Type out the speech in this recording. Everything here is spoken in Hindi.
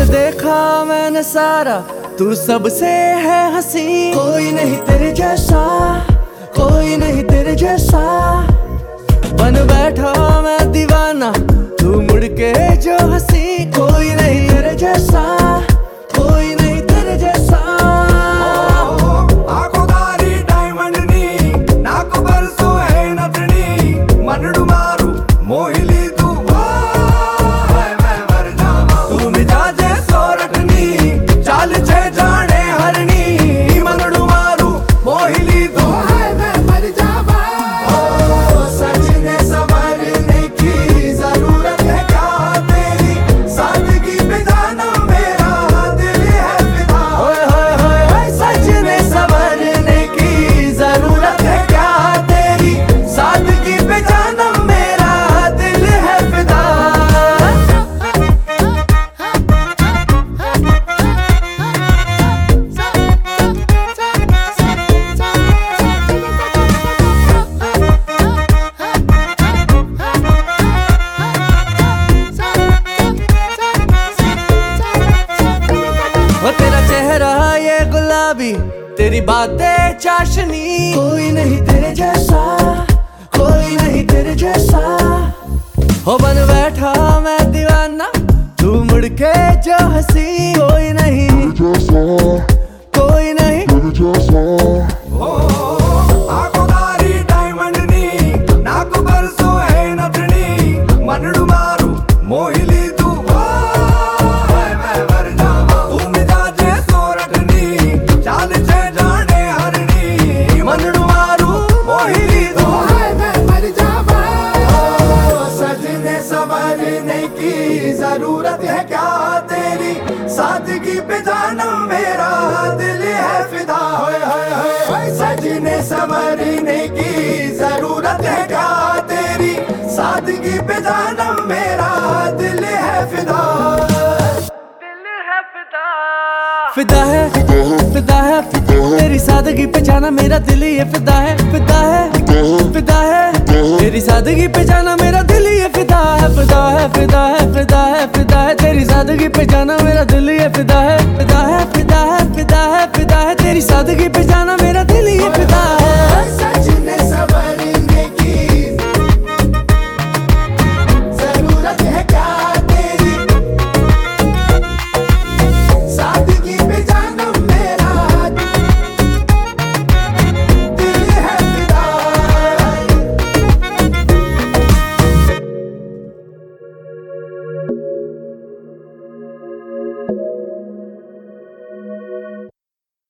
देखा मैंने सारा, तू सबसे है हंसी। कोई नहीं तेरे जैसा, कोई नहीं तेरे जैसा। बन बैठा मैं दीवाना, तू मुड़ के जो हंसी। कोई नहीं तेरे जैसा, कोई नहीं तेरे जैसा। आकोदारी डायमंड नी नाको बरसो है नथनी। मनडू मारू मोहिली तू मैं मर जावा। तू मिजाजे सोरठनी चाल छे जाने हरनी। मनडू मारू मोहिली तू मैं मर जावा। सजने संवरने की जरूरत है क्या तेरी? सादगी पे जाना मेरा दिल है फिदा। सजने संवरने की जरूरत है क्या तेरी? सादगी पे जाना मेरा दिल है फिदा। वो तेरा चेहरा ये गुलाबी, तेरी बातें चाशनी। कोई नहीं तेरे जैसा, कोई नहीं तेरे जैसा। हो बन बैठा मैं दीवाना, तू मुड़ के जो हंसी। कोई नहीं, कोई नहीं। आकोदारी डायमंड नी नाको बरसो है नथनी। मनडू मारू मोहिली तू मैं मर जावा। तू मिजाजे सोरठनी चाल छे जाने हरनी। मनडू मारू मोहिली तू मैं मर जावा। सजने संवरने की जरूरत है क्या तेरी? सादगी पे जाना मेरा दिल है फिदा। सजने संवरने की जरूरत है क्या तेरी? सादगी पे जाना मेरा दिल है फिदा। दिल है फिदा, फिदा है, फिदा है। तेरी सादगी पे जाना मेरा दिल ही फिदा है। फिदा है, फिदा है। तेरी सादगी पे जाना मेरा दिल ही फिदा है। फिदा है, फिदा है, फिदा है, फिदा है। तेरी सादगी पे जाना मेरा दिल ही फिदा है। फिदा है, फिदा है, फिदा है, फिदा है। तेरी सादगी पे जाना मेरा दिल